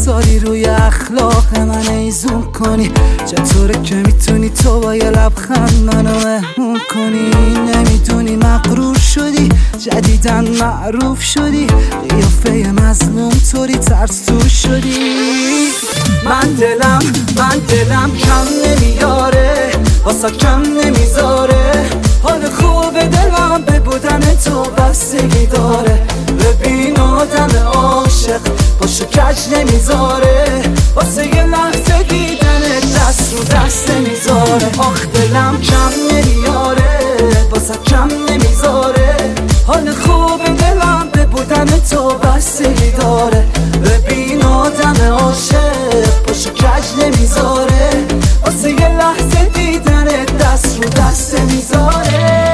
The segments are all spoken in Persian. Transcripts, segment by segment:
بذاری روی اخلاق من ایزون کنی. چطوره که میتونی تو با یه لبخند منو مهمون کنی؟ نمیدونی مغرور شدی، جدیدن معروف شدی، قیافه مظلوم طوری ترسو شدی. من دلم کم نمیاره، واسه کم نمیذاره. حال خوب دلم به بودن تو بستگی داره. ببین آدم عاشق پاشو کج نمیذاره، واسه یه لحظه دیدن دست رو دست نمیذاره. آخ دلم کم نمیاره، واسه کم نمیذاره. حال خوب دلم به بودن تو بستگی داره. ببین آدم عاشق پاشو کج نمیذاره، واسه یه لحظه دیدن دست رو دست نمیذاره.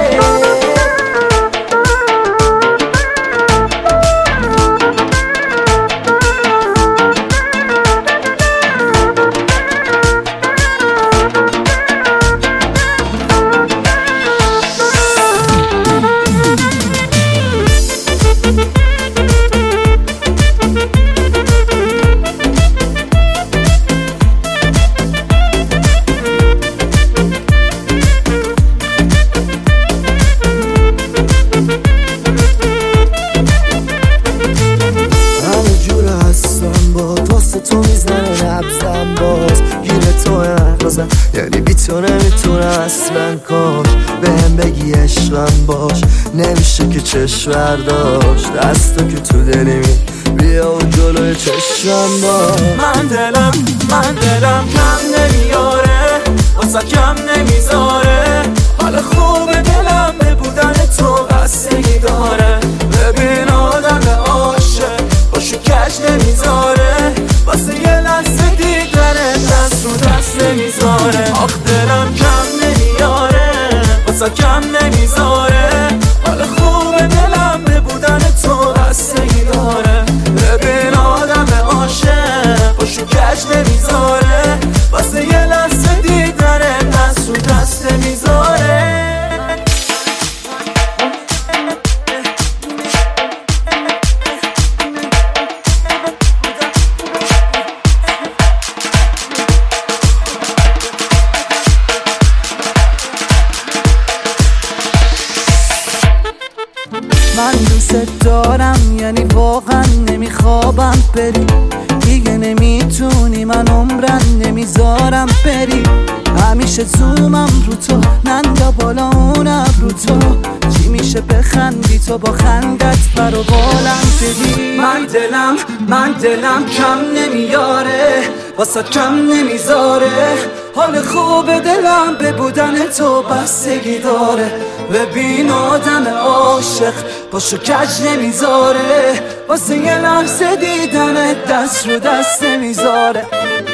یعنی بی تو نمیتونه اصلا کاش بهم بگی عشقم باش. نمیشه که چشم برداشت دستو که تو دلی می بیا و جلوی چشمم باش. من دلم کم نمیاره، واسه کم نمیذاره. حال خوب دلم به بودن تو بستگی داره. ببین آدم عاشق باشو کج نمیذاره، واسه یه لحظه دیدن دست رو دست نمیذاره. آخ دلم کم نمیاره، واسه کم نمیذاره. حال خوب دلم به بودن تو بستگی داره. ببین آدم عاشق باشو کج نمیذاره، واسه یه لحظه دیدن دست رو دست نمیذاره. من دوست دارم، یعنی واقعا نمیخوابم بری. دیگه نمیتونی، من عمرن نمیذارم بری. همیشه زومم رو تو، نندا بالا اونم رو تو. چی میشه بخندی تو با خندت برو بالم بدی. من دلم کم نمیاره، واسه کم نمیذاره. حال خوب دلم به بودن تو بستگی داره. ببین آدم عاشق پاشو کج نمیذاره، واسه یه لحظه دیدن دست رو دست نمیذاره.